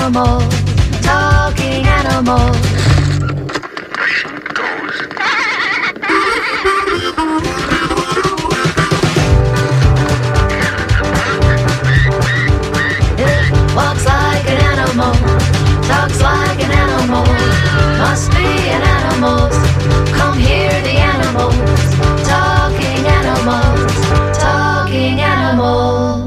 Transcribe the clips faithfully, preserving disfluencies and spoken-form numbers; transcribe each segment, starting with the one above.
animal, talking animal. It walks like an animal, talks like an animal, must be an animal. Come hear the animals, talking animals, talking animals.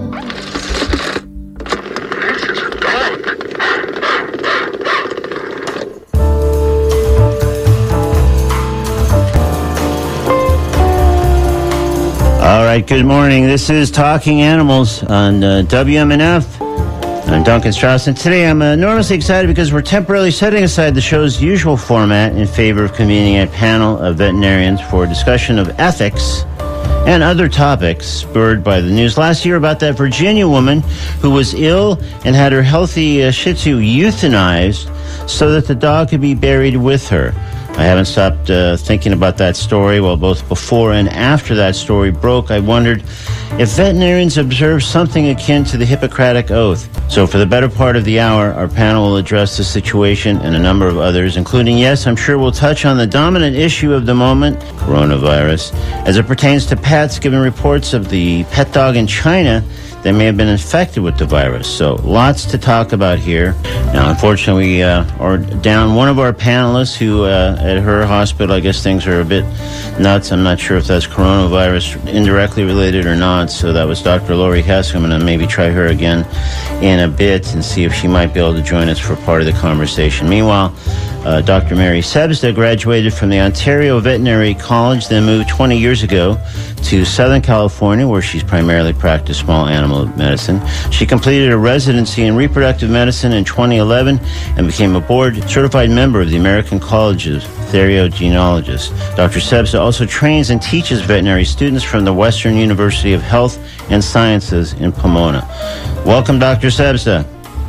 All right, good morning. This is Talking Animals on uh, W M N F. I'm Duncan Strauss, and today I'm enormously excited because we're temporarily setting aside the show's usual format in favor of convening a panel of veterinarians for a discussion of ethics and other topics spurred by the news last year about that Virginia woman who was ill and had her healthy uh, Shih Tzu euthanized so that the dog could be buried with her. I haven't stopped uh, thinking about that story. Well, both before and after that story broke, I wondered if veterinarians observe something akin to the Hippocratic Oath. So for the better part of the hour, our panel will address the situation and a number of others, including, yes, I'm sure we'll touch on the dominant issue of the moment, coronavirus, as it pertains to pets, given reports of the pet dog in China that may have been infected with the virus. So lots to talk about here. Now, unfortunately, we uh, are down one of our panelists who, uh, at her hospital, I guess things are a bit nuts. I'm not sure if that's coronavirus indirectly related or not. So that was Doctor Lori Hess. I'm going to maybe try her again in a bit and see if she might be able to join us for part of the conversation. Meanwhile, uh, Doctor Mary Sebsta graduated from the Ontario Veterinary College, then moved twenty years ago to Southern California, where she's primarily practiced small animal medicine. She completed a residency in reproductive medicine in twenty eleven and became a board-certified member of the American College of Theriogenologists. Doctor Sebsta also trains and teaches veterinary students from the Western University of Health and Sciences in Pomona. Welcome, Doctor Sebsta.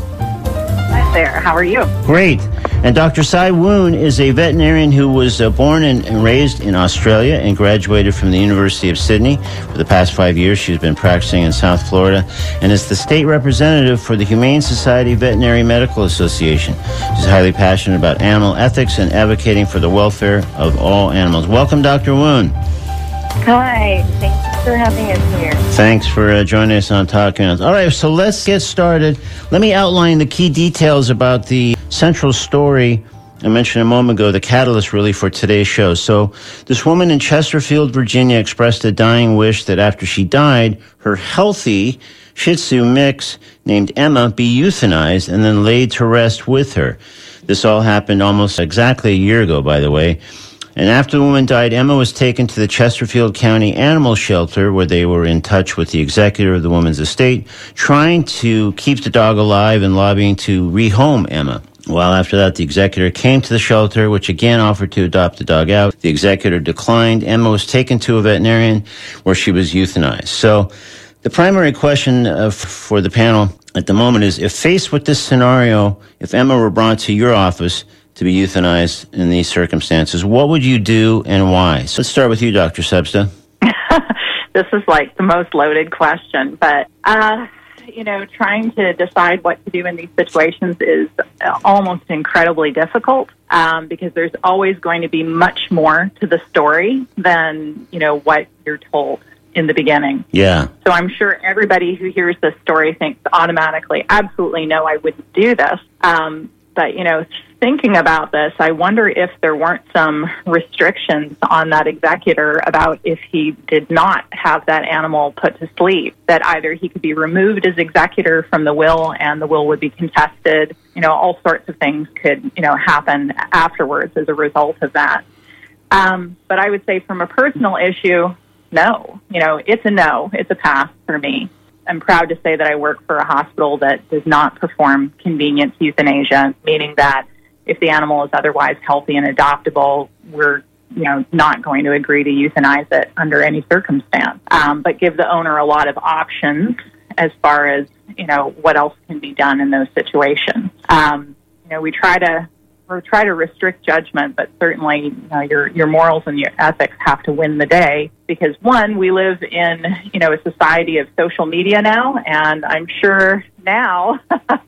Hi there. How are you? Great. And Doctor Sai Woon is a veterinarian who was uh, born and, and raised in Australia and graduated from the University of Sydney. For the past five years, she's been practicing in South Florida and is the state representative for the Humane Society Veterinary Medical Association. She's highly passionate about animal ethics and advocating for the welfare of all animals. Welcome, Doctor Woon. Hi. Thanks for having us here. Thanks for uh, joining us on Talking Animals. All right, so let's get started. Let me outline the key details about the central story I mentioned a moment ago, the catalyst really for today's show. So this woman in Chesterfield, Virginia expressed a dying wish that after she died, her healthy Shih Tzu mix named Emma be euthanized and then laid to rest with her. This all happened almost exactly a year ago, by the way. And after the woman died, Emma was taken to the Chesterfield County Animal Shelter, where they were in touch with the executor of the woman's estate, trying to keep the dog alive and lobbying to rehome Emma. Well, after that, the executor came to the shelter, which again offered to adopt the dog out. The executor declined. Emma was taken to a veterinarian where she was euthanized. So the primary question uh, f- for the panel at the moment is, if faced with this scenario, if Emma were brought to your office to be euthanized in these circumstances, what would you do and why? So let's start with you, Doctor Sebsta. This is like the most loaded question, but, uh, you know, trying to decide what to do in these situations is almost incredibly difficult um, because there's always going to be much more to the story than, you know, what you're told in the beginning. Yeah. So I'm sure everybody who hears this story thinks automatically, absolutely no, I wouldn't do this. Um, but, you know, thinking about this, I wonder if there weren't some restrictions on that executor about if he did not have that animal put to sleep, that either he could be removed as executor from the will and the will would be contested. You know, all sorts of things could, you know, happen afterwards as a result of that. Um, but I would say from a personal issue, no. You know, it's a no. It's a pass for me. I'm proud to say that I work for a hospital that does not perform convenience euthanasia, meaning that if the animal is otherwise healthy and adoptable, we're, you know, not going to agree to euthanize it under any circumstance, um, but give the owner a lot of options as far as, you know, what else can be done in those situations. Um, you know, we try to we try to restrict judgment, but certainly, you know, your your morals and your ethics have to win the day because, one, we live in, you know, a society of social media now, and I'm sure now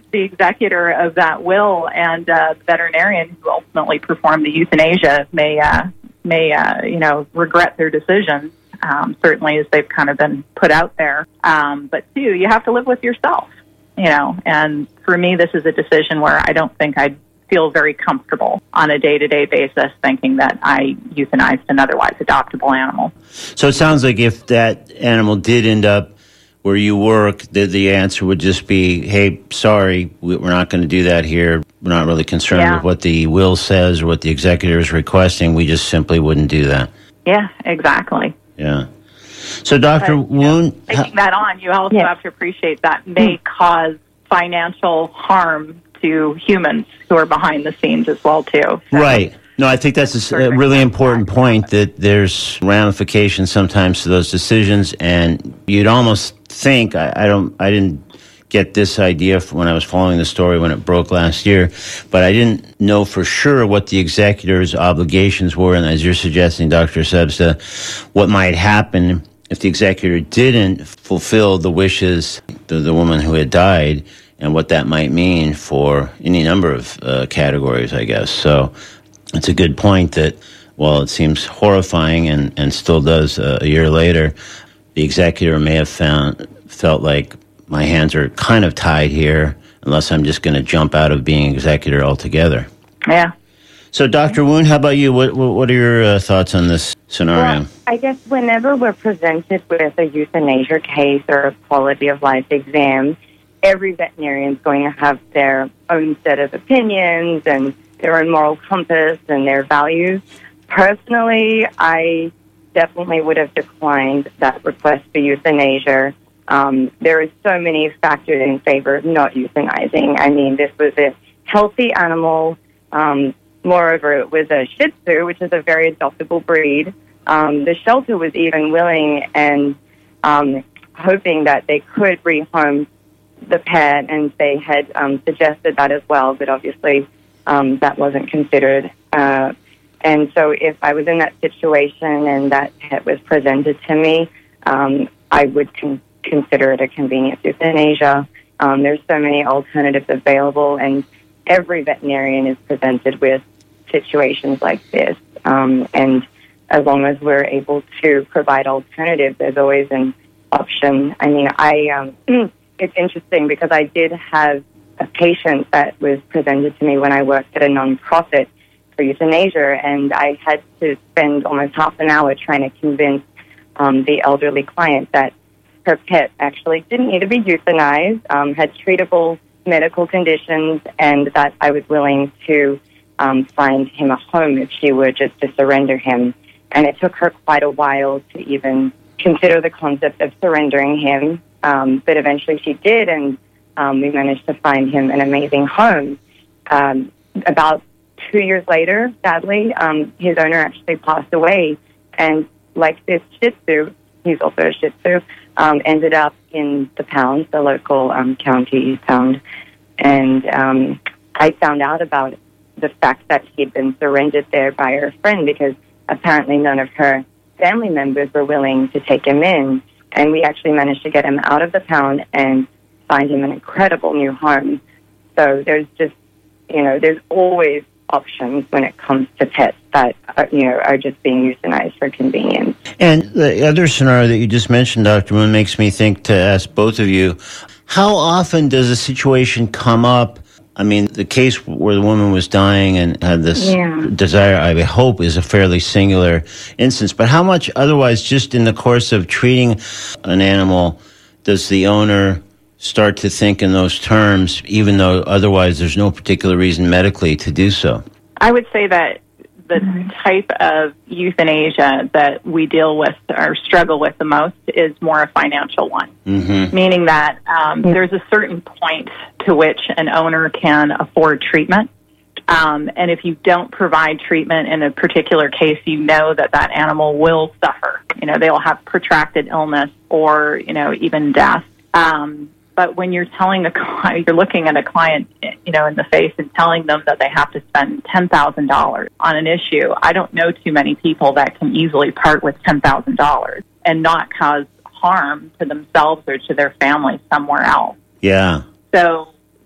the executor of that will and uh, the veterinarian who ultimately performed the euthanasia may, uh, may uh, you know, regret their decisions, um, certainly as they've kind of been put out there. Um, but two, you have to live with yourself, you know, and for me, this is a decision where I don't think I'd feel very comfortable on a day-to-day basis thinking that I euthanized an otherwise adoptable animal. So it sounds like if that animal did end up where you work, the, the answer would just be, hey, sorry, we, we're not going to do that here. We're not really concerned Yeah. with what the will says or what the executor is requesting. We just simply wouldn't do that. Yeah, exactly. Yeah. So, Doctor But, you know, Woon... taking that on, you also Yes. have to appreciate that may cause financial harm to humans who are behind the scenes as well, too. So, Right. No, I think that's a, s- a really important point, that there's ramifications sometimes to those decisions, and you'd almost think, I, I don't, I didn't get this idea when I was following the story when it broke last year, but I didn't know for sure what the executor's obligations were, and as you're suggesting, Doctor Sebsta, what might happen if the executor didn't fulfill the wishes of the woman who had died, and what that might mean for any number of uh, categories, I guess. So it's a good point that, while it seems horrifying and, and still does uh, a year later, the executor may have found felt like my hands are kind of tied here unless I'm just going to jump out of being executor altogether. Yeah. So, Doctor Woon, how about you? What what, what are your uh, thoughts on this scenario? Well, I guess whenever we're presented with a euthanasia case or a quality of life exam, every veterinarian is going to have their own set of opinions and their own moral compass and their values. Personally, I definitely would have declined that request for euthanasia. Um, there are so many factors in favor of not euthanizing. I mean, this was a healthy animal. Um, moreover, it was a Shih Tzu, which is a very adoptable breed. Um, the shelter was even willing and um, hoping that they could rehome the pet, and they had um, suggested that as well, but obviously um, that wasn't considered. Uh, and so if I was in that situation and that pet was presented to me, um, I would con- consider it a convenience euthanasia. Um, there's so many alternatives available, and every veterinarian is presented with situations like this. Um, and as long as we're able to provide alternatives, there's always an option. I mean, I... Um, It's interesting because I did have a patient that was presented to me when I worked at a nonprofit for euthanasia, and I had to spend almost half an hour trying to convince um, the elderly client that her pet actually didn't need to be euthanized, um, had treatable medical conditions, and that I was willing to um, find him a home if she were just to surrender him. And it took her quite a while to even consider the concept of surrendering him. Um, but eventually she did, and um, we managed to find him an amazing home. Um, about two years later, sadly, um, his owner actually passed away, and like this Shih Tzu, he's also a Shih Tzu, um, ended up in the pound, the local um, county pound, and um, I found out about the fact that he'd been surrendered there by her friend because apparently none of her family members were willing to take him in. And we actually managed to get him out of the pound and find him an incredible new home. So there's just, you know, there's always options when it comes to pets that, are, you know, are just being euthanized for convenience. And the other scenario that you just mentioned, Doctor Moon, makes me think to ask both of you, how often does a situation come up? I mean, the case where the woman was dying and had this Yeah. desire, I hope, is a fairly singular instance. But how much otherwise, just in the course of treating an animal, does the owner start to think in those terms, even though otherwise there's no particular reason medically to do so? I would say that the type of euthanasia that we deal with or struggle with the most is more a financial one, Mm-hmm. meaning that um, there's a certain point to which an owner can afford treatment. Um, and if you don't provide treatment in a particular case, you know that that animal will suffer. You know, they'll have protracted illness or, you know, even death. Um, But when you're telling a client, you're looking at a client, you know, in the face and telling them that they have to spend ten thousand dollars on an issue, I don't know too many people that can easily part with ten thousand dollars and not cause harm to themselves or to their family somewhere else. Yeah. So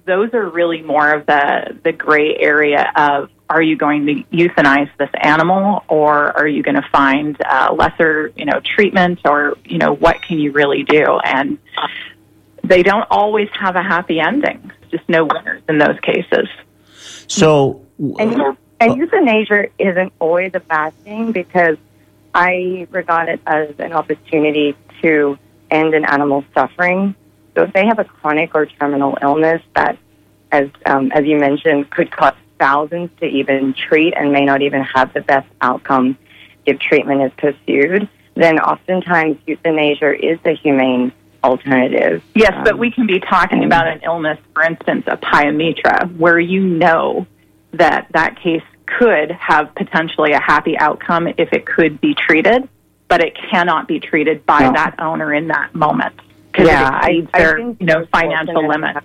those are really more of the, the gray area of, are you going to euthanize this animal, or are you going to find uh, lesser, you know, treatment, or, you know, what can you really do? And they don't always have a happy ending. Just no winners in those cases. So, and, and euthanasia isn't always a bad thing, because I regard it as an opportunity to end an animal's suffering. So if they have a chronic or terminal illness that, as um, as you mentioned, could cost thousands to even treat and may not even have the best outcome if treatment is pursued, then oftentimes euthanasia is the humane alternative. Yes, um, but we can be talking about an illness, for instance, a pyometra, where you know that that case could have potentially a happy outcome if it could be treated, but it cannot be treated by no. that owner in that moment because yeah, it exceeds I, their you know, financial limit.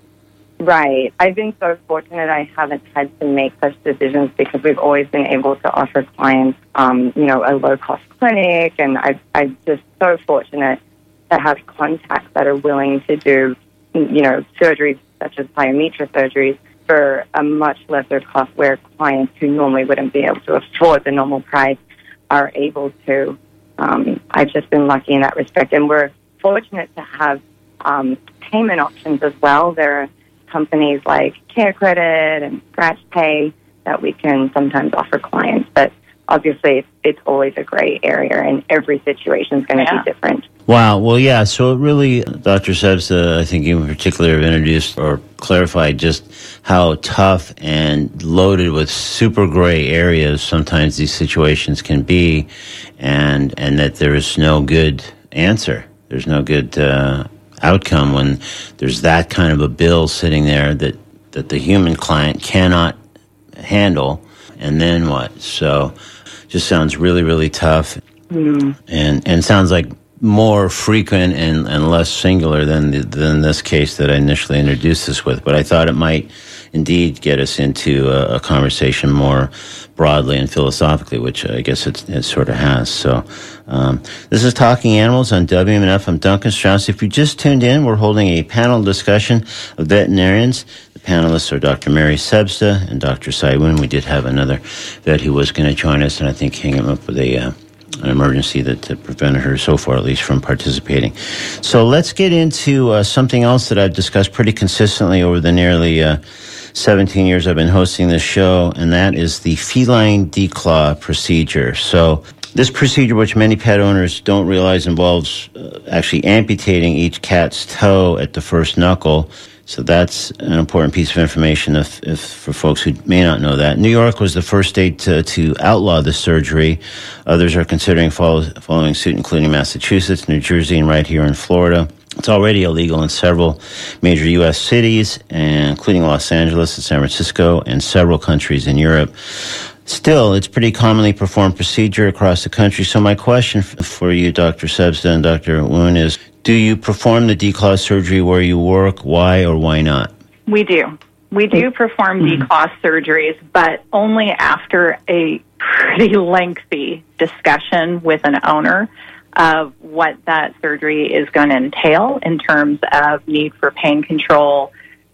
Right. I've been so fortunate I haven't had to make such decisions, because we've always been able to offer clients, um, you know, a low-cost clinic, and I've, I'm just so fortunate to have contacts that are willing to do, you know, surgeries such as pyometra surgeries for a much lesser cost, where clients who normally wouldn't be able to afford the normal price are able to. Um, I've just been lucky in that respect, and we're fortunate to have um, payment options as well. There are companies like Care Credit and Scratch Pay that we can sometimes offer clients, but obviously it's, it's always a gray area, and every situation is going to yeah. be different. Wow. Well, yeah. So it really, Doctor Sebsta, I think you in particular have introduced or clarified just how tough and loaded with super gray areas sometimes these situations can be, and and that there is no good answer. There's no good uh, outcome when there's that kind of a bill sitting there that, that the human client cannot handle. And then what? So just sounds really, really tough. Mm. And and sounds like more frequent and, and less singular than the, than this case that I initially introduced this with. But I thought it might indeed get us into a, a conversation more broadly and philosophically, which I guess it, it sort of has. So um, this is Talking Animals on W M N F. I'm Duncan Strauss. If you just tuned in, we're holding a panel discussion of veterinarians. The panelists are Doctor Mary Sebsta and Doctor Sy Woon. We did have another vet who was going to join us, and I think hang him up with a... Uh, an emergency that uh, prevented her, so far at least, from participating. So let's get into uh, something else that I've discussed pretty consistently over the nearly uh, seventeen years I've been hosting this show, and that is the feline declaw procedure. So this procedure, which many pet owners don't realize, involves uh, actually amputating each cat's toe at the first knuckle. So that's an important piece of information if, if for folks who may not know that. New York was the first state to, to outlaw this surgery. Others are considering follow, following suit, including Massachusetts, New Jersey, and right here in Florida. It's already illegal in several major U S cities, including Los Angeles and San Francisco, and several countries in Europe. Still, it's a pretty commonly performed procedure across the country. So my question for you, Doctor Sebsta and Doctor Woon, is, do you perform the declaw surgery where you work? Why or why not? We do. We do perform declaw surgeries, but only after a pretty lengthy discussion with an owner of what that surgery is going to entail in terms of need for pain control,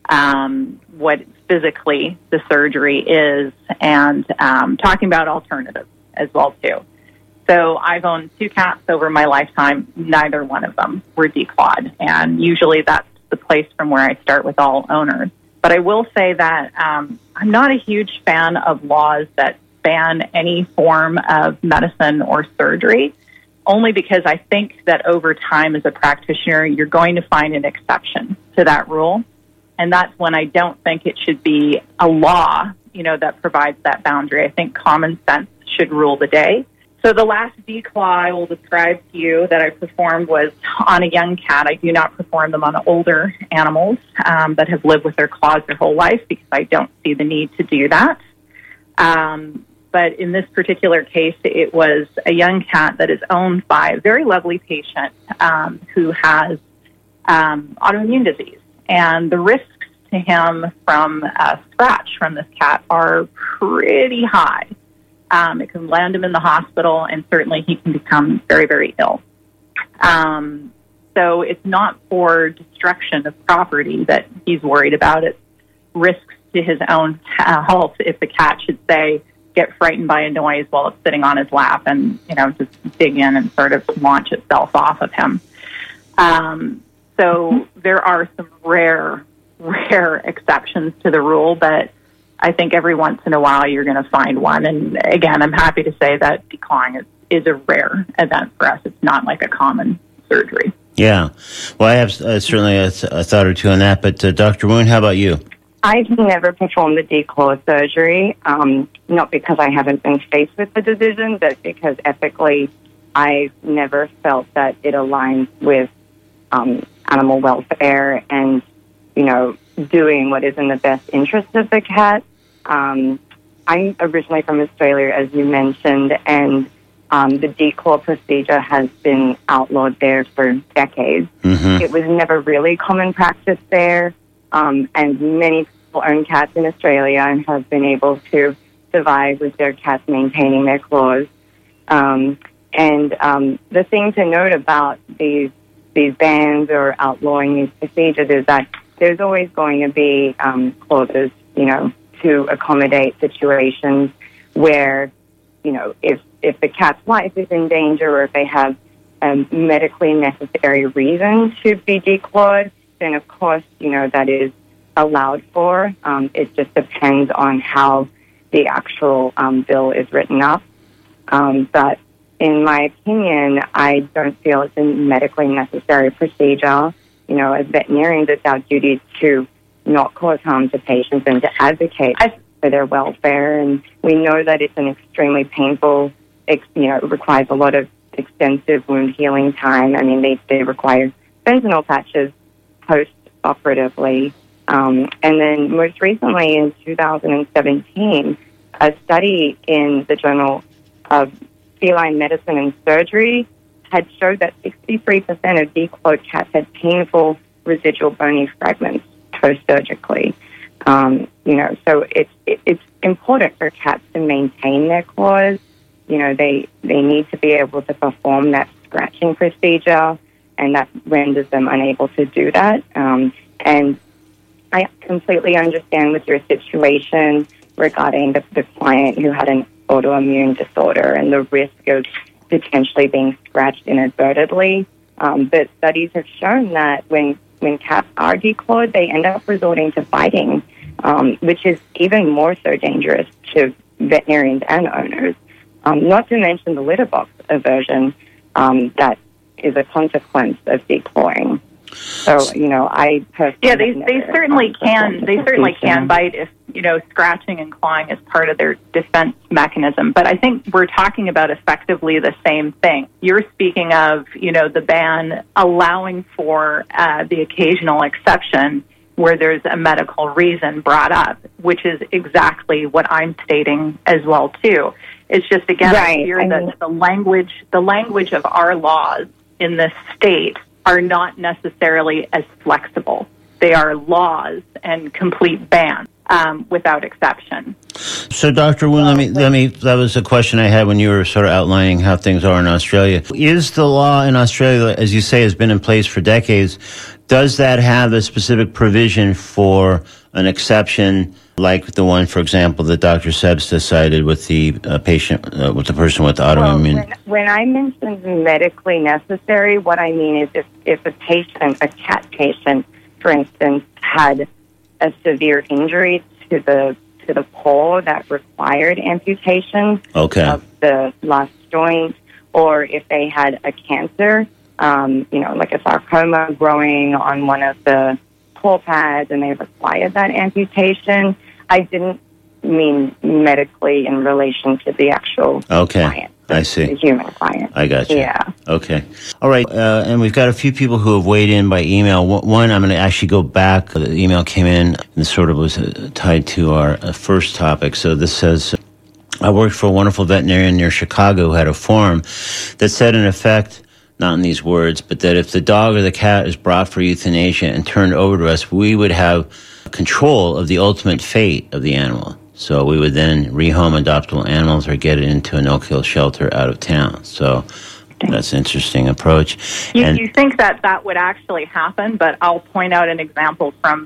um, what physically the surgery is, and um, talking about alternatives as well, too. So I've owned two cats over my lifetime. Neither one of them were declawed, and usually that's the place from where I start with all owners. But I will say that um, I'm not a huge fan of laws that ban any form of medicine or surgery, only because I think that over time as a practitioner, you're going to find an exception to that rule. And that's when I don't think it should be a law, you know, that provides that boundary. I think common sense should rule the day. So the last declaw I will describe to you that I performed was on a young cat. I do not perform them on older animals um, that have lived with their claws their whole life, because I don't see the need to do that. Um, but in this particular case, it was a young cat that is owned by a very lovely patient um, who has um, autoimmune disease. And the risks to him from a scratch from this cat are pretty high. Um, it can land him in the hospital, and certainly he can become very, very ill. Um, so it's not for destruction of property that he's worried about. It's risks to his own uh, health if the cat should say, get frightened by a noise while it's sitting on his lap and, you know, just dig in and sort of launch itself off of him. Um, so there are some rare, rare exceptions to the rule, but I think every once in a while you're going to find one. And again, I'm happy to say that declawing is, is a rare event for us. It's not like a common surgery. Yeah. Well, I have uh, certainly a, th- a thought or two on that, but uh, Doctor Woon, how about you? I've never performed the declaw surgery, um, not because I haven't been faced with the decision, but because ethically I've never felt that it aligns with um, animal welfare and, you know, doing what is in the best interest of the cat. Um, I'm originally from Australia, as you mentioned, and um, the declaw procedure has been outlawed there for decades. Mm-hmm. It was never really common practice there. Um, and many people own cats in Australia and have been able to survive with their cats maintaining their claws. Um, and um, the thing to note about these these bans or outlawing these procedures is that there's always going to be um, clauses, you know, to accommodate situations where, you know, if if the cat's life is in danger or if they have a medically necessary reason to be declawed, then of course, you know, that is allowed for. Um, it just depends on how the actual um, bill is written up. Um, but in my opinion, I don't feel it's a medically necessary procedure. You know, as veterinarians, it's our duty to not cause harm to patients and to advocate for their welfare. And we know that it's an extremely painful, you know, it requires a lot of extensive wound healing time. I mean, they, they require fentanyl patches post-operatively. Um, and then most recently in two thousand seventeen, a study in the Journal of Feline Medicine and Surgery had showed that sixty-three percent of declawed cats had painful residual bony fragments post-surgically. Um, you know, so it's it, it's important for cats to maintain their claws. You know, they, they need to be able to perform that scratching procedure, and that renders them unable to do that. Um, and I completely understand with your situation regarding the, the client who had an autoimmune disorder and the risk of potentially being scratched inadvertently. Um, but studies have shown that when, when cats are declawed, they end up resorting to biting, um, which is even more so dangerous to veterinarians and owners. Um, not to mention the litter box aversion um, that is a consequence of declawing. So, you know, I personally... Yeah, they they certainly can. They certainly can bite if, you know, scratching and clawing is part of their defense mechanism. But I think we're talking about effectively the same thing. You're speaking of, you know, the ban allowing for uh, the occasional exception where there's a medical reason brought up, which is exactly what I'm stating as well, too. It's just, again, right. I fear I that mean, the language, the language of our laws in this state are not necessarily as flexible. They are laws and complete bans um, without exception. So, Doctor Woon, let me, let me, that was a question I had when you were sort of outlining how things are in Australia. Is the law in Australia, as you say, has been in place for decades, does that have a specific provision for an exception like the one, for example, that Doctor Sebst decided with the uh, patient, uh, with the person with autoimmune? Well, when, when I mentioned medically necessary, what I mean is if, if a patient, a cat patient, for instance, had a severe injury to the to the paw that required amputation okay. of the lost joint, or if they had a cancer, um, you know, like a sarcoma growing on one of the paw pads and they required that amputation. I didn't mean medically in relation to the actual okay. client. I see. The human client. I got you. Yeah. Okay. All right. Uh, and we've got a few people who have weighed in by email. One, I'm going to actually go back. The email came in and sort of was uh, tied to our uh, first topic. So this says, I worked for a wonderful veterinarian near Chicago who had a form that said, in effect, not in these words, but that if the dog or the cat is brought for euthanasia and turned over to us, we would have control of the ultimate fate of the animal. So we would then rehome adoptable animals or get it into a no-kill shelter out of town. So that's an interesting approach. You, and, you think that that would actually happen, but I'll point out an example from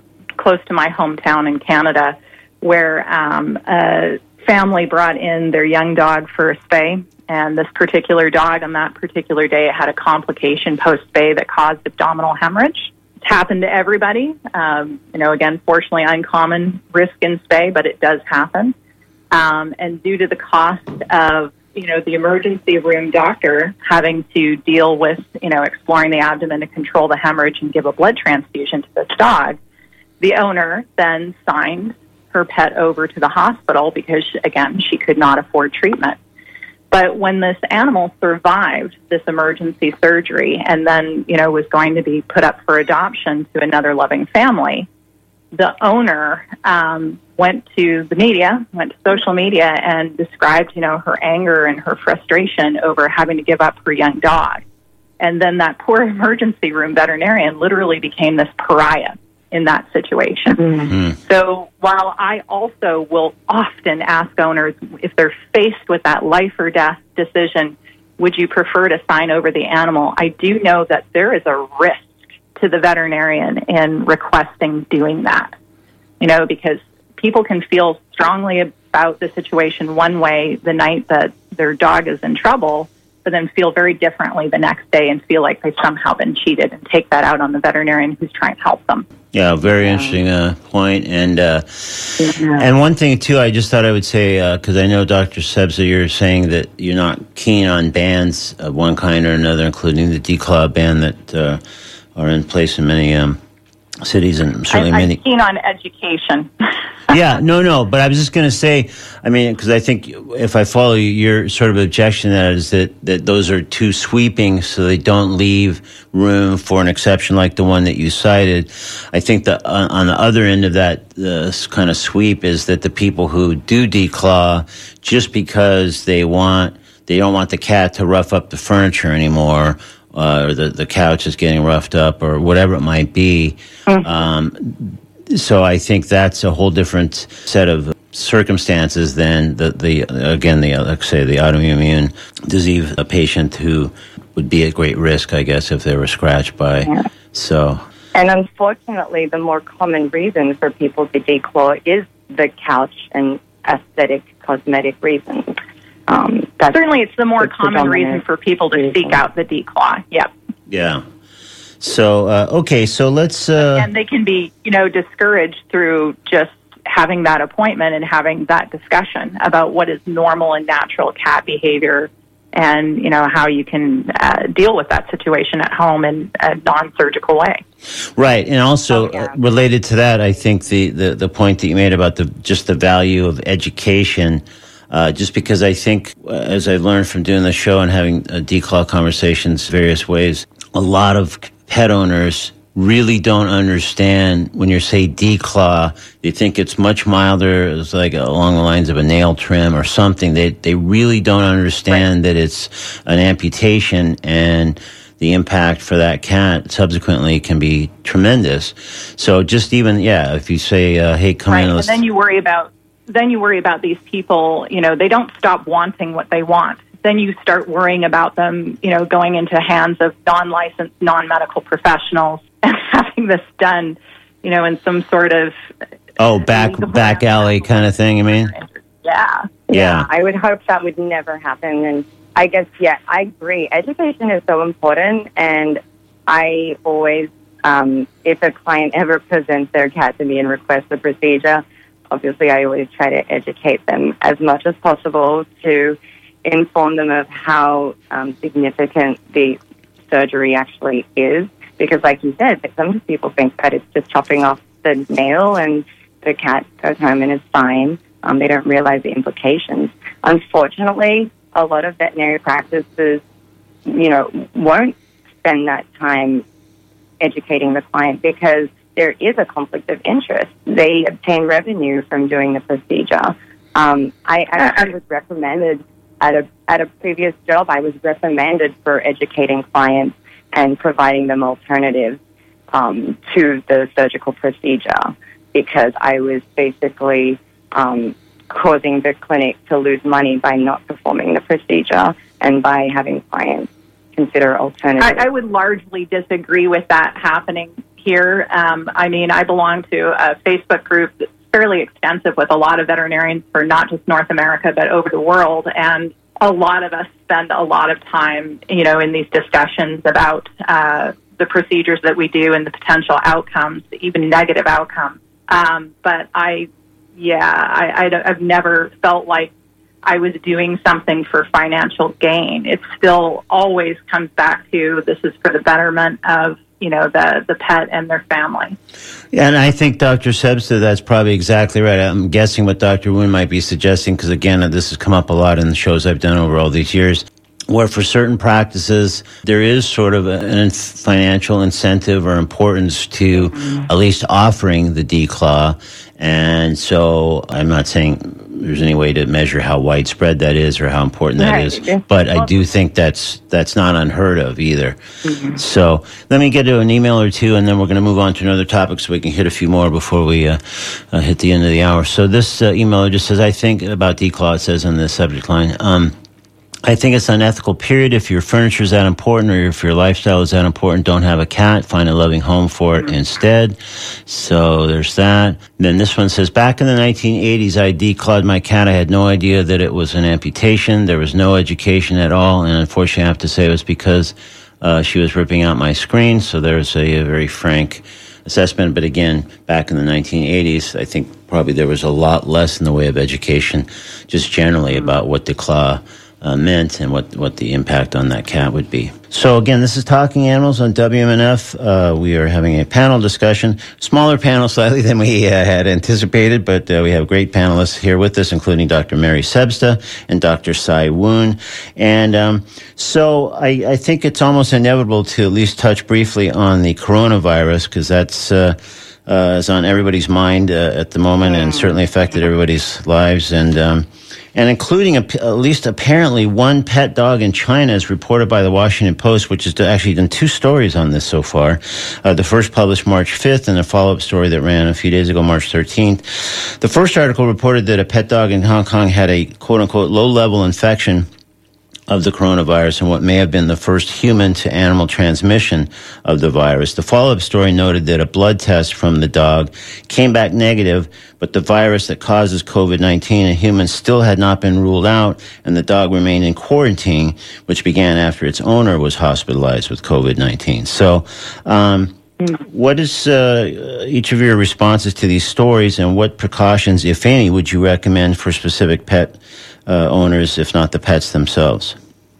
close to my hometown in Canada, where um, a family brought in their young dog for a spay. And this particular dog on that particular day had a complication post-spay that caused abdominal hemorrhage. It's happened to everybody. Um, you know, again, fortunately, uncommon risk in spay, but it does happen. Um, and due to the cost of, you know, the emergency room doctor having to deal with, you know, exploring the abdomen to control the hemorrhage and give a blood transfusion to this dog, the owner then signed her pet over to the hospital because, again, she could not afford treatment. But when this animal survived this emergency surgery and then, you know, was going to be put up for adoption to another loving family, the owner um, went to the media, went to social media, and described, you know, her anger and her frustration over having to give up her young dog. And then that poor emergency room veterinarian literally became this pariah in that situation. Mm-hmm. So while I also will often ask owners, if they're faced with that life or death decision, would you prefer to sign over the animal? I do know that there is a risk to the veterinarian in requesting doing that, you know, because people can feel strongly about the situation one way the night that their dog is in trouble, but then feel very differently the next day and feel like they've somehow been cheated and take that out on the veterinarian who's trying to help them. Yeah, very interesting uh, point. And uh, yeah. and one thing, too, I just thought I would say, because uh, I know, Doctor Sebza, you're saying that you're not keen on bans of one kind or another, including the declaw ban that uh, are in place in many um, cities and certainly I, I'm many... keen on education. Yeah, no, no, but I was just going to say, I mean, because I think if I follow you, your sort of objection to that is that, that those are too sweeping, so they don't leave room for an exception like the one that you cited. I think that uh, on the other end of that uh, kind of sweep is that the people who do declaw just because they want, they don't want the cat to rough up the furniture anymore, uh, or the, the couch is getting roughed up, or whatever it might be. Mm-hmm. Um, So I think that's a whole different set of circumstances than the, the again, the let's say the autoimmune disease a patient who would be at great risk, I guess, if they were scratched by. Yeah. So, and unfortunately, the more common reason for people to declaw is the couch and aesthetic, cosmetic reasons. Um, Certainly, it's the more common reason for people to reason. seek out the declaw. Yep. Yeah. So, uh, okay, so let's... Uh, and they can be, you know, discouraged through just having that appointment and having that discussion about what is normal and natural cat behavior and, you know, how you can uh, deal with that situation at home in a non-surgical way. Right, and also oh, yeah. uh, related to that, I think the, the, the point that you made about the just the value of education, uh, just because I think, uh, as I've learned from doing the show and having uh, declaw conversations various ways, a lot of pet owners really don't understand when you say declaw. They think it's much milder. It's like along the lines of a nail trim or something. They they really don't understand right. that it's an amputation, and the impact for that cat subsequently can be tremendous. So just even yeah, if you say, uh, "Hey, come right. in," and then you worry about then you worry about these people. You know, they don't stop wanting what they want. Then you start worrying about them, you know, going into hands of non-licensed, non-medical professionals and having this done, you know, in some sort of oh back back alley kind of thing. You mean? Yeah. yeah, yeah. I would hope that would never happen. And I guess yeah, I agree. Education is so important, and I always, um, if a client ever presents their cat to me and requests a procedure, obviously I always try to educate them as much as possible to inform them of how um, significant the surgery actually is. Because like you said, some people think that it's just chopping off the nail and the cat goes home and is fine. Um, they don't realize the implications. Unfortunately, a lot of veterinary practices, you know, won't spend that time educating the client because there is a conflict of interest. They obtain revenue from doing the procedure. Um, I actually was recommended At a at a previous job, I was reprimanded for educating clients and providing them alternatives um, to the surgical procedure because I was basically um, causing the clinic to lose money by not performing the procedure and by having clients consider alternatives. I, I would largely disagree with that happening here. Um, I mean, I belong to a Facebook group that's fairly extensive with a lot of veterinarians for not just North America, but over the world. And a lot of us spend a lot of time, you know, in these discussions about uh, the procedures that we do and the potential outcomes, even negative outcomes. Um, but I, yeah, I, I, I've never felt like I was doing something for financial gain. It still always comes back to this is for the betterment of, you know, the, the pet and their family. Yeah, and I think Doctor Sebsta, that's probably exactly right. I'm guessing what Doctor Woon might be suggesting, because again, this has come up a lot in the shows I've done over all these years, where for certain practices, there is sort of a financial incentive or importance to mm-hmm. at least offering the declaw. And so I'm not saying there's any way to measure how widespread that is or how important that right. is, but I do think that's that's not unheard of either. Mm-hmm. So let me get to an email or two, and then we're going to move on to another topic so we can hit a few more before we uh, uh, hit the end of the hour. So this uh, emailer just says, I think about declaw, it says on the subject line, um, I think it's unethical, period. If your furniture is that important or if your lifestyle is that important, don't have a cat. Find a loving home for it mm-hmm. instead. So there's that. Then this one says, back in the nineteen eighties, I declawed my cat. I had no idea that it was an amputation. There was no education at all. And unfortunately, I have to say it was because uh, she was ripping out my screen. So there's a, a very frank assessment. But again, back in the nineteen eighties, I think probably there was a lot less in the way of education just generally mm-hmm. about what declaw Uh, meant and what, what the impact on that cat would be. So again, this is Talking Animals on W M N F. Uh, we are having a panel discussion, smaller panel slightly than we uh, had anticipated, but uh, we have great panelists here with us, including Doctor Mary Sebsta and Doctor Cy Woon. And um, so I, I think it's almost inevitable to at least touch briefly on the coronavirus, because that's uh, uh, is on everybody's mind uh, at the moment and certainly affected everybody's lives. And um, and including a, at least apparently one pet dog in China, as reported by the Washington Post, which has actually done two stories on this so far. Uh, the first published March fifth, and a follow-up story that ran a few days ago, March thirteenth. The first article reported that a pet dog in Hong Kong had a quote-unquote low-level infection of the coronavirus and what may have been the first human-to-animal transmission of the virus. The follow-up story noted that a blood test from the dog came back negative, but the virus that causes COVID nineteen in humans still had not been ruled out, and the dog remained in quarantine, which began after its owner was hospitalized with COVID nineteen. So, um, what is uh, each of your responses to these stories, and what precautions, if any, would you recommend for specific pet uh, owners, if not the pets themselves?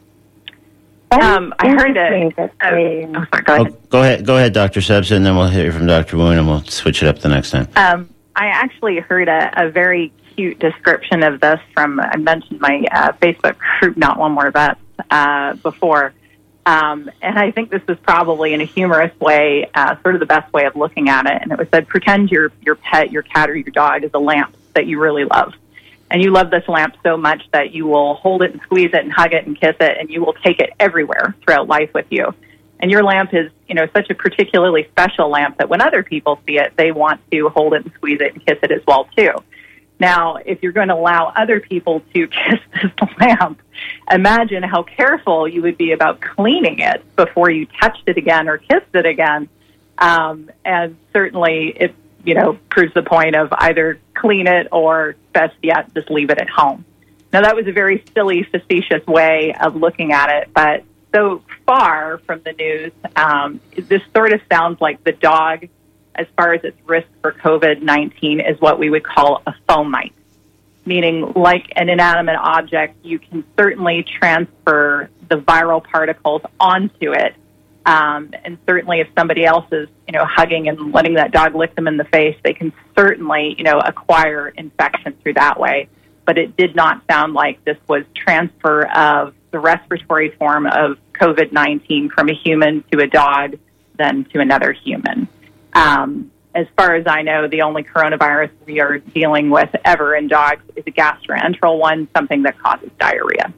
Um, I heard it. Uh, oh, sorry, go ahead. Oh, go ahead, go ahead, Doctor Sebsta, and then we'll hear from Doctor Woon, and we'll switch it up the next time. Um, I actually heard a, a very cute description of this from, I mentioned my uh, Facebook group, Not One More Vets, uh, before. Um, and I think this was probably in a humorous way, uh, sort of the best way of looking at it. And it was said, pretend your, your pet, your cat, or your dog is a lamp that you really love. And you love this lamp so much that you will hold it and squeeze it and hug it and kiss it, and you will take it everywhere throughout life with you. And your lamp is, you know, such a particularly special lamp that when other people see it, they want to hold it and squeeze it and kiss it as well, too. Now, if you're going to allow other people to kiss this lamp, imagine how careful you would be about cleaning it before you touched it again or kissed it again. Um, and certainly it, you know, proves the point of either clean it or, best yet, just leave it at home. Now, that was a very silly, facetious way of looking at it, but so far from the news, um, this sort of sounds like the dog, as far as its risk for COVID nineteen, is what we would call a fomite, meaning like an inanimate object, you can certainly transfer the viral particles onto it. Um, and certainly if somebody else is, you know, hugging and letting that dog lick them in the face, they can certainly, you know, acquire infection through that way. But it did not sound like this was transfer of the respiratory form of COVID nineteen from a human to a dog, then to another human. Um, as far as I know, the only coronavirus we are dealing with ever in dogs is a gastroenteral one, something that causes diarrhea.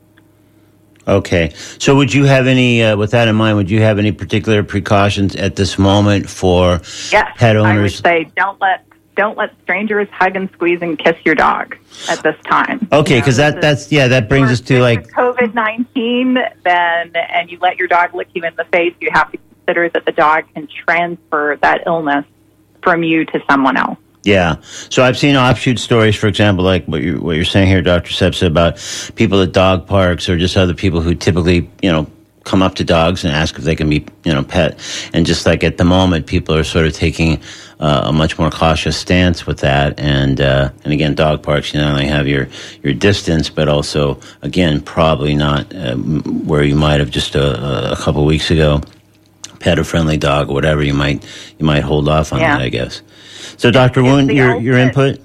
Okay. So would you have any, uh, with that in mind, would you have any particular precautions at this moment for yes, pet owners? I would say don't let don't let strangers hug and squeeze and kiss your dog at this time. Okay, because you know, that that's yeah, that brings us to like COVID nineteen. Then and you let your dog lick you in the face, you have to consider that the dog can transfer that illness from you to someone else. Yeah. So I've seen offshoot stories, for example, like what you're, what you're saying here, Doctor Sepsa, about people at dog parks or just other people who typically, you know, come up to dogs and ask if they can be, you know, pet. And just like at the moment, people are sort of taking uh, a much more cautious stance with that. And uh, and again, dog parks, you not only have your, your distance, but also, again, probably not uh, where you might have just a, a couple weeks ago, pet a friendly dog or whatever. You might you might hold off on yeah. that, I guess. So, Doctor Woon, your ultimate. your input?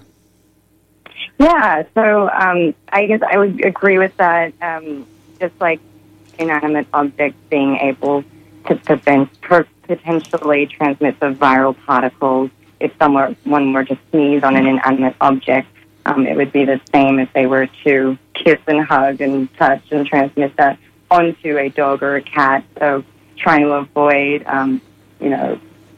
Yeah, so um, I guess I would agree with that. Um, just like inanimate objects being able to prevent, per- potentially transmit the viral particles. If someone one were to sneeze on an inanimate object, um, it would be the same if they were to kiss and hug and touch and transmit that onto a dog or a cat. So trying to avoid, um, you know,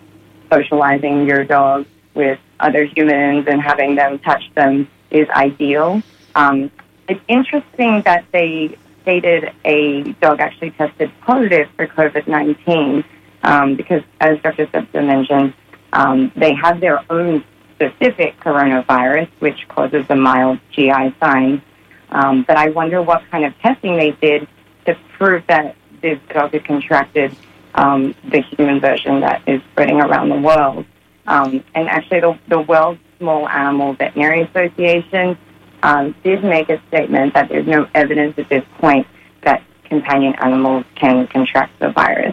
socializing your dog with other humans and having them touch them is ideal. Um, it's interesting that they stated a dog actually tested positive for COVID nineteen um, because, as Doctor Sepsa mentioned, um, they have their own specific coronavirus, which causes the mild G I signs. Um, but I wonder what kind of testing they did to prove that this dog had contracted um, the human version that is spreading around the world. Um, and actually, the, the World Small Animal Veterinary Association um, did make a statement that there's no evidence at this point that companion animals can contract the virus.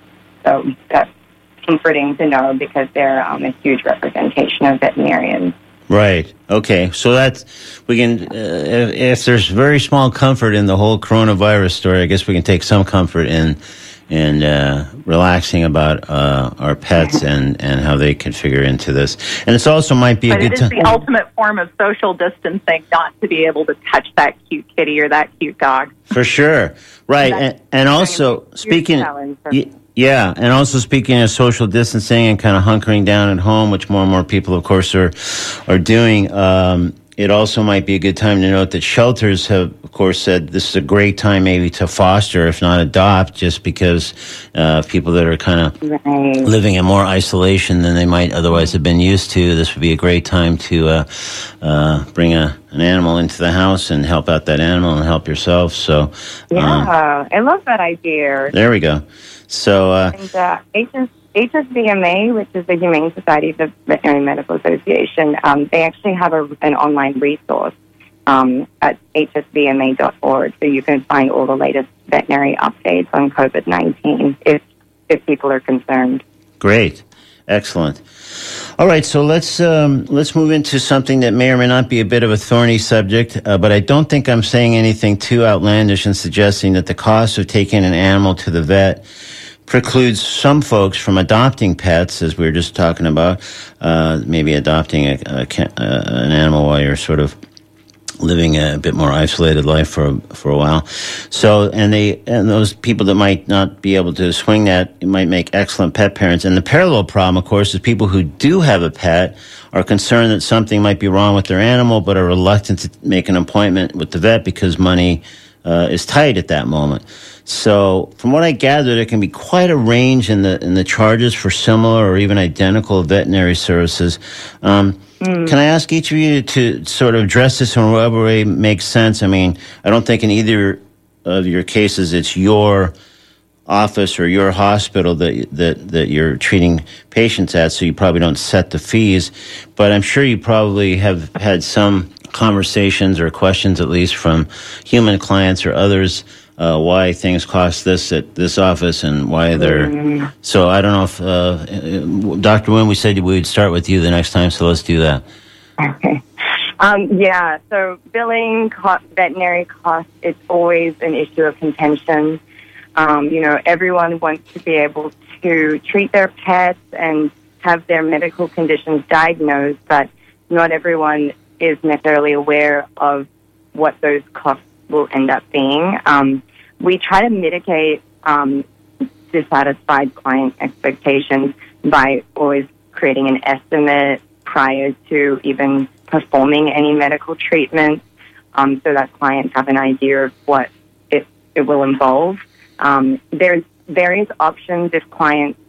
So that's comforting to know because they're um, a huge representation of veterinarians. Right. Okay. So that's, we can, uh, if, if there's very small comfort in the whole coronavirus story, I guess we can take some comfort in in uh, relaxing about uh, our pets and, and how they can figure into this. And it also might be but a good time. time. It is the ultimate form of social distancing not to be able to touch that cute kitty or that cute dog. For sure. Right. And, and also, speaking... Y- Yeah, and also speaking of social distancing and kind of hunkering down at home, which more and more people, of course, are are doing, um, it also might be a good time to note that shelters have, of course, said this is a great time maybe to foster, if not adopt, just because uh, people that are kind of right. living in more isolation than they might otherwise have been used to. This would be a great time to uh, uh, bring a, an animal into the house and help out that animal and help yourself. So, yeah, um, I love that idea. There we go. So, uh, and uh, H S V M A, which is the Humane Society of the Veterinary Medical Association, um, they actually have a, an online resource um, at H S V M A dot org, so you can find all the latest veterinary updates on COVID nineteen if if people are concerned. Great, excellent. All right, so let's um, let's move into something that may or may not be a bit of a thorny subject, uh, but I don't think I'm saying anything too outlandish in suggesting that the cost of taking an animal to the vet precludes some folks from adopting pets, as we were just talking about, uh, maybe adopting a, a, uh, an animal while you're sort of living a bit more isolated life for for a while. So, and they and those people that might not be able to swing that might make excellent pet parents. And the parallel problem, of course, is people who do have a pet are concerned that something might be wrong with their animal, but are reluctant to make an appointment with the vet because money uh, is tight at that moment. So, from what I gathered, there can be quite a range in the in the charges for similar or even identical veterinary services. Um, mm. Can I ask each of you to sort of address this in whatever way makes sense? I mean, I don't think in either of your cases it's your office or your hospital that that that you're treating patients at, so you probably don't set the fees. But I'm sure you probably have had some conversations or questions, at least from human clients or others. Uh, why things cost this at this office and why they're... Mm. So I don't know if... Uh, Doctor Wynn, we said we would start with you the next time, so let's do that. Okay. Um, yeah, so billing, co- veterinary costs, it's always an issue of contention. Um, you know, everyone wants to be able to treat their pets and have their medical conditions diagnosed, but not everyone is necessarily aware of what those costs will end up being. Um, we try to mitigate um, dissatisfied client expectations by always creating an estimate prior to even performing any medical treatment, um, so that clients have an idea of what it, it will involve. Um, there's various options if clients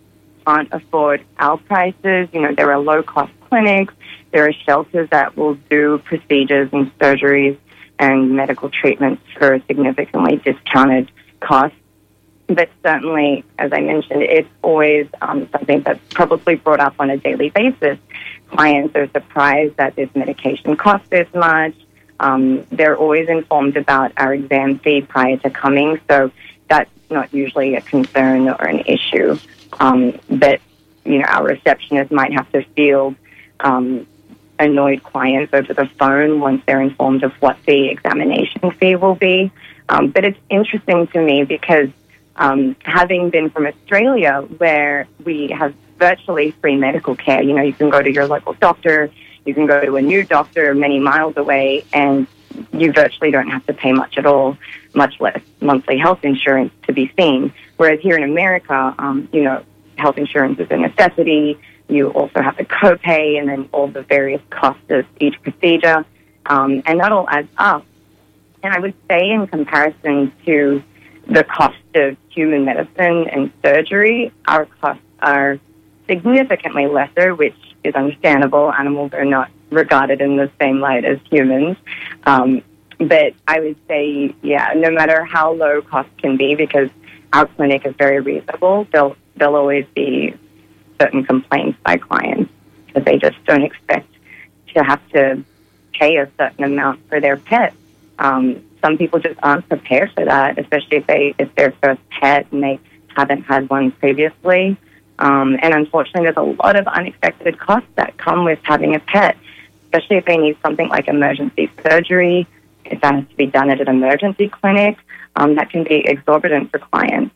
can't afford our prices. You know, there are low-cost clinics. There are shelters that will do procedures and surgeries and medical treatments for a significantly discounted cost. But certainly, as I mentioned, it's always um, something that's probably brought up on a daily basis. Clients are surprised that this medication costs this much. Um, they're always informed about our exam fee prior to coming, so that's not usually a concern or an issue. Um, but, you know, our receptionists might have to field um, annoyed clients over the phone once they're informed of what the examination fee will be. Um, but it's interesting to me because um, having been from Australia, where we have virtually free medical care, you know, you can go to your local doctor, you can go to a new doctor many miles away, and you virtually don't have to pay much at all, much less monthly health insurance to be seen. Whereas here in America, um, you know, health insurance is a necessity. You also have the copay and then all the various costs of each procedure, um, and that all adds up. And I would say in comparison to the cost of human medicine and surgery, our costs are significantly lesser, which is understandable. Animals are not regarded in the same light as humans. Um, but I would say, yeah, no matter how low cost can be, because our clinic is very reasonable, there'll, there'll always be certain complaints by clients that they just don't expect to have to pay a certain amount for their pet. Um, some people just aren't prepared for that, especially if they it's their first pet and they haven't had one previously. Um, and unfortunately, there's a lot of unexpected costs that come with having a pet, especially if they need something like emergency surgery, if that has to be done at an emergency clinic. Um, that can be exorbitant for clients.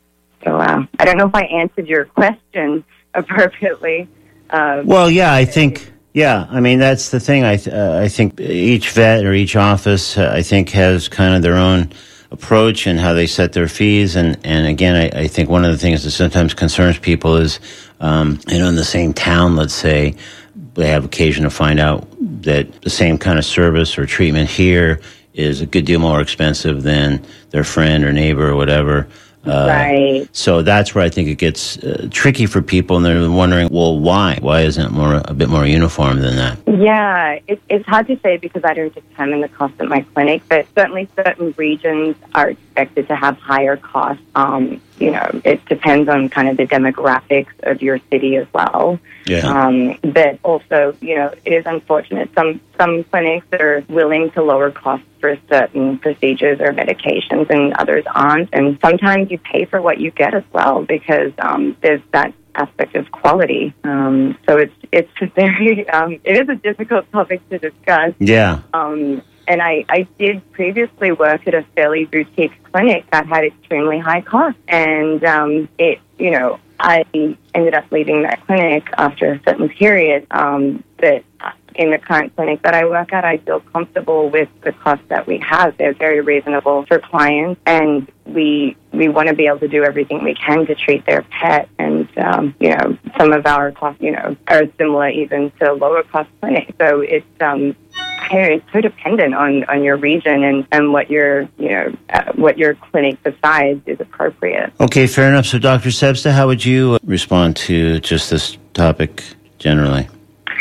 So uh, I don't know if I answered your question appropriately. Uh, well, yeah, I think, yeah, I mean, that's the thing. I th- uh, I think each vet or each office, uh, I think, has kind of their own approach and how they set their fees. And, and again, I, I think one of the things that sometimes concerns people is, um, you know, in the same town, let's say, they have occasion to find out that the same kind of service or treatment here is a good deal more expensive than their friend or neighbor or whatever. Uh, right. So that's where I think it gets uh, tricky for people, and they're wondering, well, why? Why isn't it more a bit more uniform than that? Yeah, it, it's hard to say because I don't determine the cost at my clinic, but certainly certain regions are expected to have higher costs. Um, you know, it depends on kind of the demographics of your city as well. Yeah. Um, but also, you know, it is unfortunate. Some some clinics are willing to lower costs for certain procedures or medications, and others aren't. And sometimes you pay for what you get as well because um, there's that aspect of quality. Um, so it's it's very um, it is a difficult topic to discuss. Yeah. Um, and I, I did previously work at a fairly boutique clinic that had extremely high costs, and um, it you know I ended up leaving that clinic after a certain period. Um, but in the current clinic that I work at, I feel comfortable with the costs that we have. They're very reasonable for clients, and we we want to be able to do everything we can to treat their pet. And, um, you know, some of our costs, you know, are similar even to lower-cost clinics. So it's, um, it's so dependent on, on your region and, and what your, you know, uh, what your clinic decides is appropriate. Okay, fair enough. So, Doctor Sebsta, how would you respond to just this topic generally?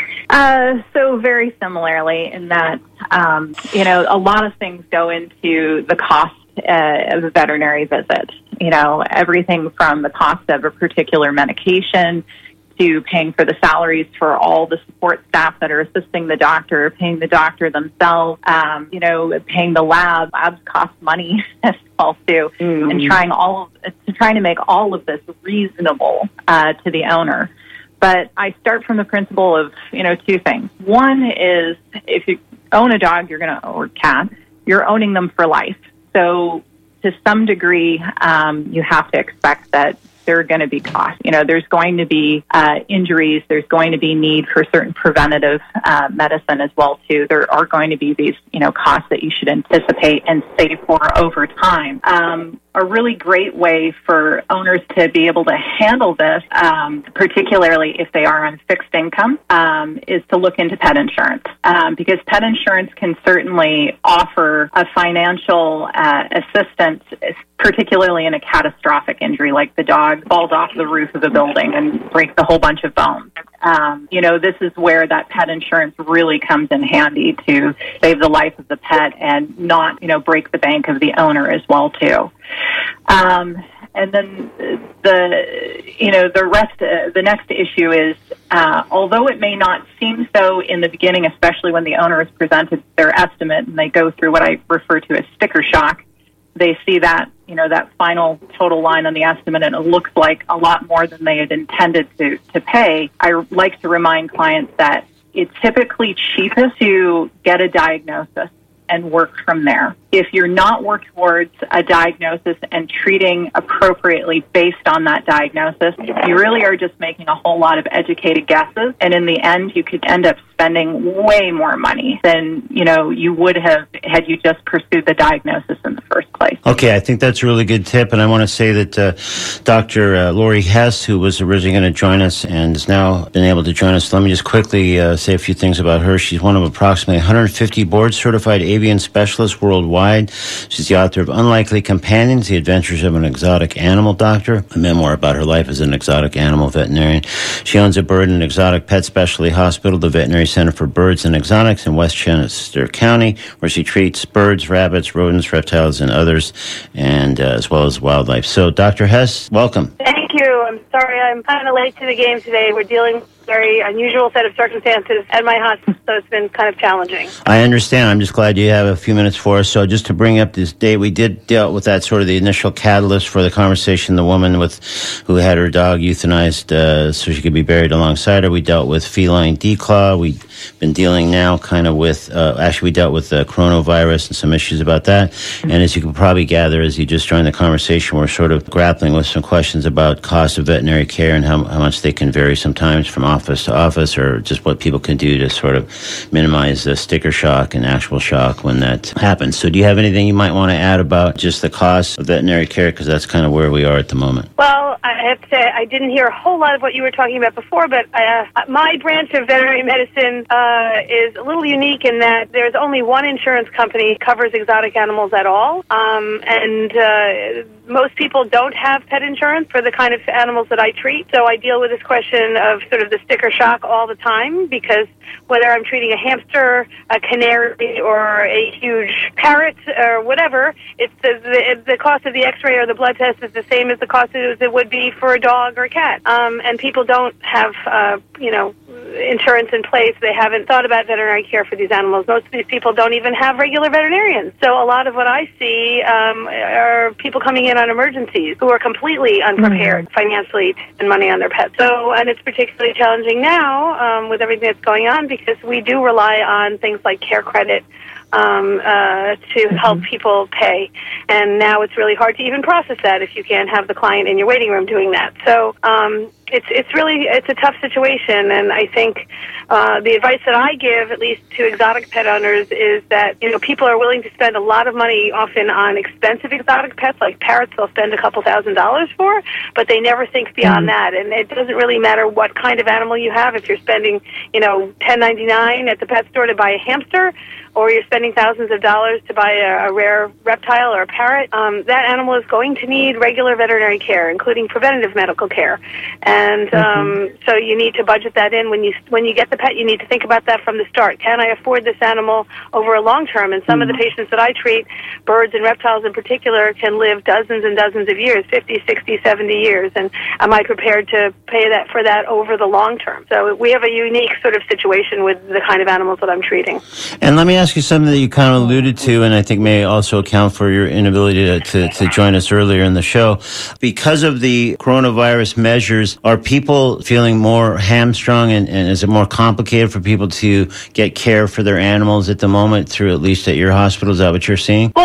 Uh, so very similarly in that, um, you know, a lot of things go into the cost uh, of a veterinary visit. You know, everything from the cost of a particular medication to paying for the salaries for all the support staff that are assisting the doctor, paying the doctor themselves, um, you know, paying the lab. Labs cost money as well, too, mm-hmm. and trying all of, to trying to make all of this reasonable uh, to the owner. But I start from the principle of, you know, two things. One is if you own a dog, you're going to, or cat, you're owning them for life. So to some degree, um, you have to expect that there are going to be costs. You know, there's going to be uh, injuries. There's going to be need for certain preventative uh, medicine as well, too. There are going to be these, you know, costs that you should anticipate and save for over time. Um, a really great way for owners to be able to handle this, um, particularly if they are on fixed income, um, is to look into pet insurance, um, because pet insurance can certainly offer a financial uh, assistance, particularly in a catastrophic injury like the dog falls off the roof of the building and breaks a whole bunch of bones. Um, you know, this is where that pet insurance really comes in handy to save the life of the pet and not, you know, break the bank of the owner as well, too. Um, and then the, you know, the rest, uh, the next issue is, uh, although it may not seem so in the beginning, especially when the owner has presented their estimate and they go through what I refer to as sticker shock, they see that, you know, that final total line on the estimate and it looks like a lot more than they had intended to, to pay. I like to remind clients that it's typically cheapest to get a diagnosis and work from there. If you're not working towards a diagnosis and treating appropriately based on that diagnosis, you really are just making a whole lot of educated guesses. And in the end, you could end up spending way more money than, you know, you would have had you just pursued the diagnosis in the first place. Okay, I think that's a really good tip. And I want to say that uh, Doctor Uh, Lori Hess, who was originally going to join us and has now been able to join us, let me just quickly uh, say a few things about her. She's one of approximately one hundred fifty board-certified avian specialists worldwide. She's the author of Unlikely Companions, The Adventures of an Exotic Animal Doctor, a memoir about her life as an exotic animal veterinarian. She owns a bird and exotic pet specialty hospital, the Veterinary Center for Birds and Exotics in Westchester County, where she treats birds, rabbits, rodents, reptiles, and others, and uh, as well as wildlife. So, Doctor Hess, welcome. Thank you. I'm sorry I'm kind of late to the game today. We're dealing with a very unusual set of circumstances at my hospital, so it's been kind of challenging. I understand. I'm just glad you have a few minutes for us. So just to bring up this date, we did deal with that sort of the initial catalyst for the conversation, the woman with who had her dog euthanized uh, so she could be buried alongside her. We dealt with feline declaw. We've been dealing now kind of with, uh, actually we dealt with the coronavirus and some issues about that. And as you can probably gather, as you just joined the conversation, we're sort of grappling with some questions about cost of veterinary care and how, how much they can vary sometimes from office to office, or just what people can do to sort of minimize the sticker shock and actual shock when that happens. So do you have anything you might want to add about just the cost of veterinary care? Because that's kind of where we are at the moment. Well, I have to say, I didn't hear a whole lot of what you were talking about before, but uh, my branch of veterinary medicine uh, is a little unique in that there's only one insurance company that covers exotic animals at all, um, and uh, most people don't have pet insurance for the kind of animals that I treat, so I deal with this question of sort of the sticker shock all the time, because whether I'm treating a hamster, a canary, or a huge parrot, or whatever, it's the, the, the cost of the x-ray or the blood test is the same as the cost as it would be for a dog or a cat. Um, and people don't have, uh, you know, insurance in place. They haven't thought about veterinary care for these animals. Most of these people don't even have regular veterinarians. So a lot of what I see um, are people coming in on emergencies who are completely unprepared mm-hmm. financially to spend money on their pets. So, and it's particularly challenging now um, with everything that's going on, because we do rely on things like care credit um, uh, to mm-hmm. help people pay. And now it's really hard to even process that if you can't have the client in your waiting room doing that. So um, it's it's really, it's a tough situation. And I think uh, the advice that I give, at least to exotic pet owners, is that, you know, people are willing to spend a lot of money often on expensive exotic pets, like parrots they'll spend a couple thousand dollars for, but they never think beyond mm-hmm. that. And it doesn't really matter what kind of animal you have. If you're spending, you know, ten ninety-nine at the pet store to buy a hamster, or you're spending thousands of dollars to buy a, a rare reptile or a parrot, um, that animal is going to need regular veterinary care, including preventative medical care. And um, mm-hmm. so you need to budget that in. When you when you get the pet, you need to think about that from the start. Can I afford this animal over a long term? And some mm-hmm. of the patients that I treat, birds and reptiles in particular, can live dozens and dozens of years, fifty, sixty, seventy years. And am I prepared to pay that for that over the long term? So we have a unique sort of situation with the kind of animals that I'm treating. And let me ask you something that you kind of alluded to, and I think may also account for your inability to, to, to join us earlier in the show. Because of the coronavirus measures, are people feeling more hamstrung, and, and is it more complicated for people to get care for their animals at the moment through, at least at your hospital? Is that what you're seeing? Well, just to give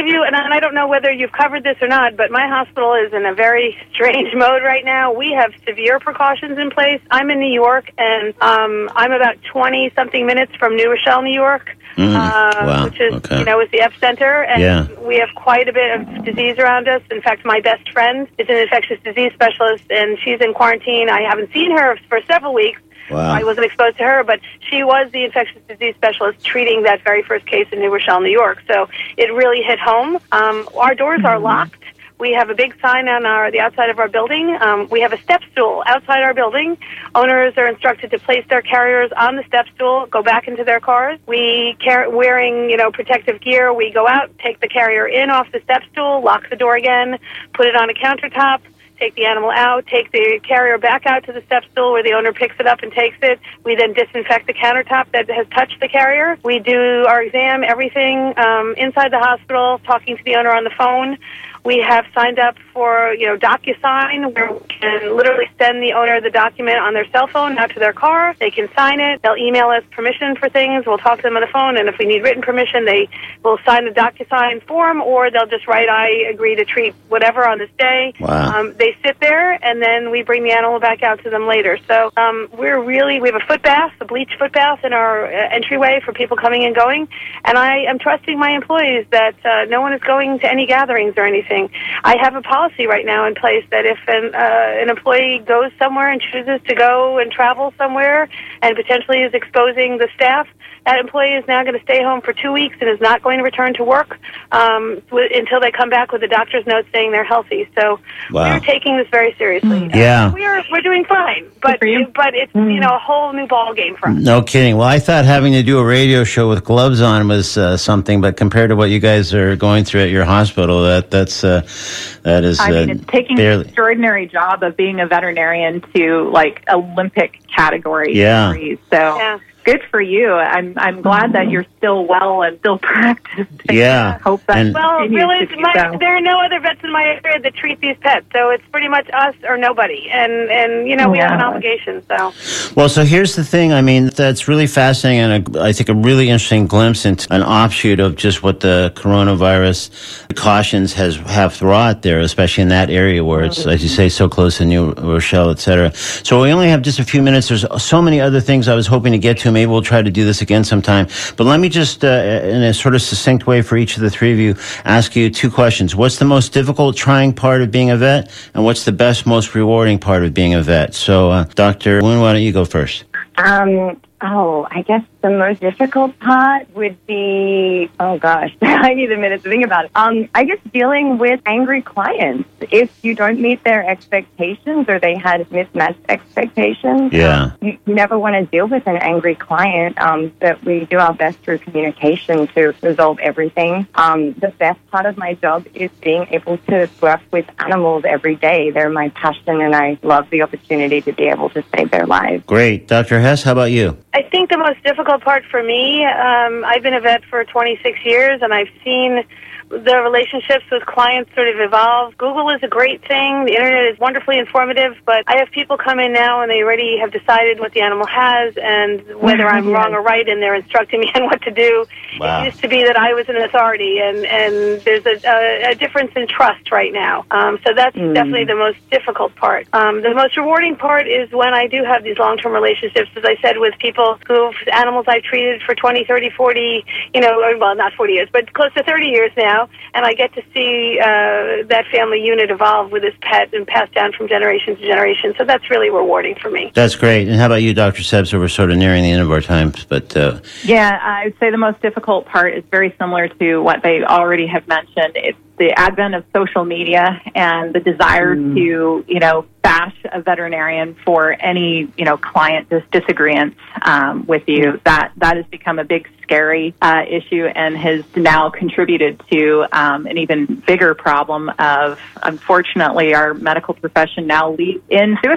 give you, and I don't know whether you've covered this or not, but my hospital is in a very strange mode right now. We have severe precautions in place. I'm in New York, and um, I'm about twenty-something minutes from New Rochelle, New York, Mm, uh, wow, which is, okay. you know, is the epicenter, and Yeah. we have quite a bit of disease around us. In fact, my best friend is an infectious disease specialist, and she's in quarantine. I haven't seen her for several weeks. Wow. I wasn't exposed to her, but she was the infectious disease specialist treating that very first case in New Rochelle, New York. So it really hit home. Um, our doors are locked. We have a big sign on our the outside of our building. Um, we have a step stool outside our building. Owners are instructed to place their carriers on the step stool, go back into their cars. We car- wearing you know protective gear. We go out, take the carrier in off the step stool, lock the door again, put it on a countertop, take the animal out, take the carrier back out to the step stool where the owner picks it up and takes it. We then disinfect the countertop that has touched the carrier. We do our exam, everything um, inside the hospital, talking to the owner on the phone. We have signed up for, you know, DocuSign, where we can literally send the owner the document on their cell phone out to their car. They can sign it. They'll email us permission for things. We'll talk to them on the phone, and if we need written permission, they will sign the DocuSign form, or they'll just write, I agree to treat whatever on this day. Wow. Um, they sit there, and then we bring the animal back out to them later. So um, we're really, we have a foot bath, a bleach foot bath in our uh, entryway for people coming and going, and I am trusting my employees that uh, no one is going to any gatherings or anything. I have a policy right now in place that if an, uh, an employee goes somewhere and chooses to go and travel somewhere and potentially is exposing the staff, that employee is now going to stay home for two weeks and is not going to return to work um, w- until they come back with a doctor's note saying they're healthy. So Wow. we're taking this very seriously. Yeah. Uh, we're we're doing fine, but for you. but it's you know a whole new ball game for us. No kidding. Well, I thought having to do a radio show with gloves on was uh, something, but compared to what you guys are going through at your hospital, that that's uh, that is. I mean, uh, it's taking barely- an extraordinary job of being a veterinarian to like Olympic category. Yeah. degrees. So Yeah. good for you. I'm I'm glad that you're still well and still practicing. Yeah. I hope that And- Well, continues really, to do my, so. there are no other vets in my area that treat these pets, so it's pretty much us or nobody. And, and you know, we have an Yeah. obligation, so. Well, so here's the thing. I mean, that's really fascinating, and a, I think a really interesting glimpse into an offshoot of just what the coronavirus precautions has have wrought there, especially in that area where it's, as you say, so close to New Rochelle, et cetera. So we only have just a few minutes. There's so many other things I was hoping to get to. Maybe we'll try to do this again sometime. But let me just, uh, in a sort of succinct way for each of the three of you, ask you two questions. What's the most difficult, trying part of being a vet? And what's the best, most rewarding part of being a vet? So, uh, Doctor Woon, why don't you go first? Um, oh, I guess the most difficult part would be, oh gosh, I need a minute to think about it. Um, I guess dealing with angry clients. If you don't meet their expectations or they had mismatched expectations, Yeah. you, you never want to deal with an angry client. Um, but we do our best through communication to resolve everything. Um, the best part of my job is being able to work with animals every day. They're my passion, and I love the opportunity to be able to save their lives. Great. Doctor Hess, how about you? I think the most difficult part for me, um, I've been a vet for twenty-six years, and I've seen the relationships with clients sort of evolve. Google is a great thing. The internet is wonderfully informative, but I have people come in now and they already have decided what the animal has and whether I'm wrong or right, and they're instructing me on what to do. Wow. It used to be that I was an authority, and, and there's a, a, a difference in trust right now. Um, so that's Mm. definitely the most difficult part. Um, the most rewarding part is when I do have these long-term relationships, as I said, with people who, animals I've treated for twenty, thirty, forty, you know, or, well, not forty years, but close to thirty years now, and I get to see uh, that family unit evolve with this pet and pass down from generation to generation. So that's really rewarding for me. That's great. And how about you, Doctor Seb? So we're sort of nearing the end of our times, but uh, Yeah, I'd say the most difficult part is very similar to what they already have mentioned. It's the advent of social media and the desire Mm. to, you know, bash a veterinarian for any, you know, client dis- disagreements um, with you. That that has become a big, scary uh, issue and has now contributed to um, an even bigger problem of, unfortunately, our medical profession now leads in suicide.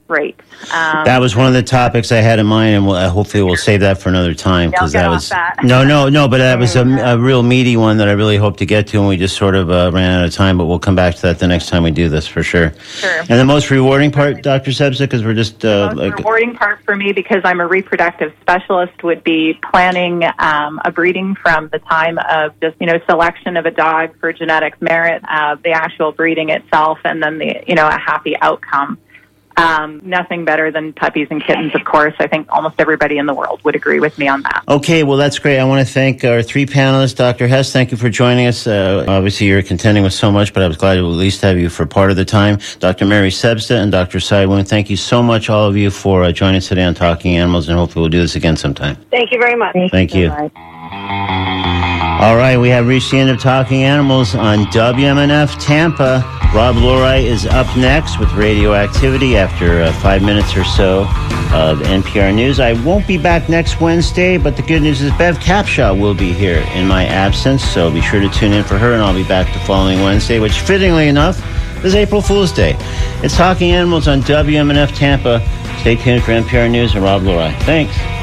rate. Um, That was one of the topics I had in mind, and we'll, uh, hopefully we'll save that for another time. Don't get that off was that. no, no, no. But that was a, a real meaty one that I really hope to get to, and we just sort of uh, ran out of time. But we'll come back to that the next time we do this for sure. Sure. And the most rewarding part, Doctor Sebza, because we're just uh, the most like, rewarding part for me, because I'm a reproductive specialist, would be planning um, a breeding from the time of just you know selection of a dog for genetic merit, uh, the actual breeding itself, and then the you know a happy outcome. Um, nothing better than puppies and kittens, of course. I think almost everybody in the world would agree with me on that. Okay, well, that's great. I want to thank our three panelists. Doctor Hess, thank you for joining us. Uh, obviously, you're contending with so much, but I was glad to at least have you for part of the time. Doctor Mary Sebza and Doctor Cy Woon, thank you so much, all of you, for uh, joining us today on Talking Animals, and hopefully we'll do this again sometime. Thank you very much. Thank, Thank you. you. so much. All right, we have reached the end of Talking Animals on W M N F Tampa. Rob Loray is up next with Radioactivity after uh, five minutes or so of N P R News. I won't be back next Wednesday, but the good news is Bev Capshaw will be here in my absence, so be sure to tune in for her, and I'll be back the following Wednesday, which, fittingly enough, is April Fool's Day. It's Talking Animals on W M N F Tampa. Stay tuned for N P R News and Rob Loray. Thanks.